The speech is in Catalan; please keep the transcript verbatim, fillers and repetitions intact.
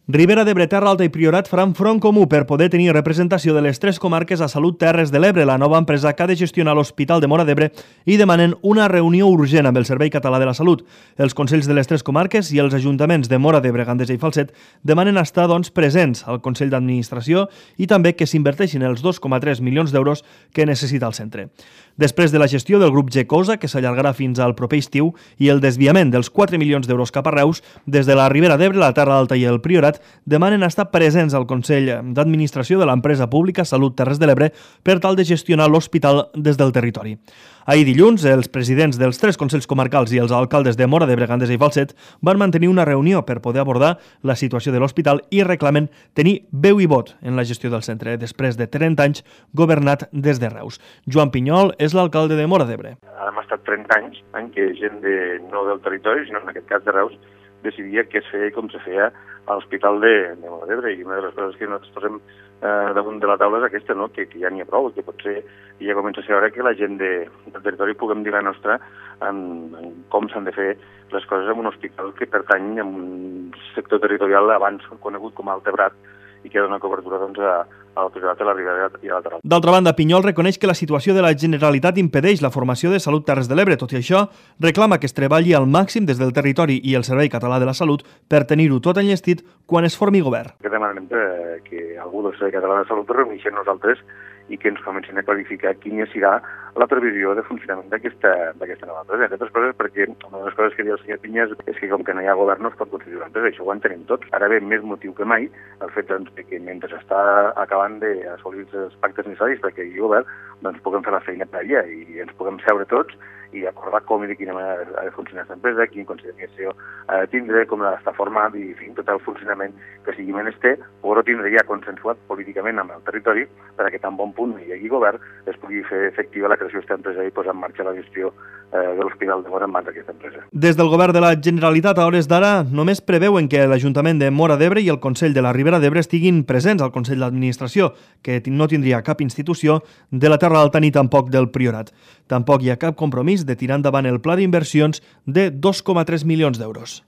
Ribera d'Ebre, Terra Alta i Priorat faran front comú per poder tenir representació de les tres comarques a Salut Terres de l'Ebre, la nova empresa que ha de gestionar l'Hospital de Móra d'Ebre, i demanen una reunió urgent amb el Servei Català de la Salut. Els consells de les tres comarques i els ajuntaments de Móra d'Ebre, Gandesa i Falset demanen estar doncs, presents al Consell d'Administració i també que s'inverteixin els dos coma tres milions d'euros que necessita el centre. Després de la gestió del grup Gecosa, que s'allargarà fins al proper estiu, i el desviament dels quatre milions d'euros cap a Reus, des de la Ribera d'Ebre, la Terra Alta i el Priorat demanen estar presents al Consell d'Administració de l'empresa pública Salut Terres de l'Ebre per tal de gestionar l'hospital des del territori. Ahir dilluns, els presidents dels tres consells comarcals i els alcaldes de Móra d'Ebre, Gandesa i Falset van mantenir una reunió per poder abordar la situació de l'hospital i reclamen tenir veu i vot en la gestió del centre, després de trenta anys governat des de Reus. Joan Pinyol és l'alcalde de Móra d'Ebre. Hem estat trenta anys en què gent de, no del territori, sinó en aquest cas de Reus, decidia què es feia i com se feia a l'Hospital de, de Móra d'Ebre. I una de les coses que nosaltres posem eh, damunt de la taula és aquesta, no? que, que ja n'hi ha prou, que potser ja comença a ser hora que la gent de, del territori puguem dir la nostra en, en com s'han de fer les coses en un hospital que pertany a un sector territorial abans conegut com a Altebrat i que dona cobertura doncs, a, a la Priorat, a la Ribera i a la Terra Alta. D'altra banda, Pinyol reconeix que la situació de la Generalitat impedeix la formació de Salut Terres de l'Ebre. Tot i això, reclama que es treballi al màxim des del territori i el Servei Català de la Salut per tenir-ho tot enllestit quan es formi govern. Que demanem que algú del Servei Català de la Salut reuneixi nosaltres i que ens comencin a clarificar quina serà la previsió de funcionament d'aquesta nova empresa. Entre altres coses, perquè una de les coses que diu el senyor Pinyes és que com que no hi ha govern no es pot constituir l'empresa, això ho entenem tots. Ara ve més motiu que mai el fet doncs, que mentre està acabant d'assolir els pactes necessaris perquè hi hagi govern, doncs puguem fer la feina prèvia i ens puguem seure tots i acordar com i de quina manera ha de funcionar aquesta empresa, quin consell d'administració ha de tindre, com ha d'estar format i fin, tot el funcionament que sigui menester, poder-ho tindre ja consensuat políticament amb el territori perquè tan bon punt hi hagi govern es pugui fer efectiva la creació d'aquesta empresa i posar en marxa la gestió eh, de l'Hospital de Móra en mans d'aquesta empresa. Des del govern de la Generalitat, a hores d'ara, només preveuen que l'Ajuntament de Móra d'Ebre i el Consell de la Ribera d'Ebre estiguin presents al Consell d'Administració, que no tindria cap institució de la Terra Alta ni tampoc del Priorat. Tampoc hi ha cap compromís de tirar endavant el pla d'inversions de dos coma tres milions d'euros.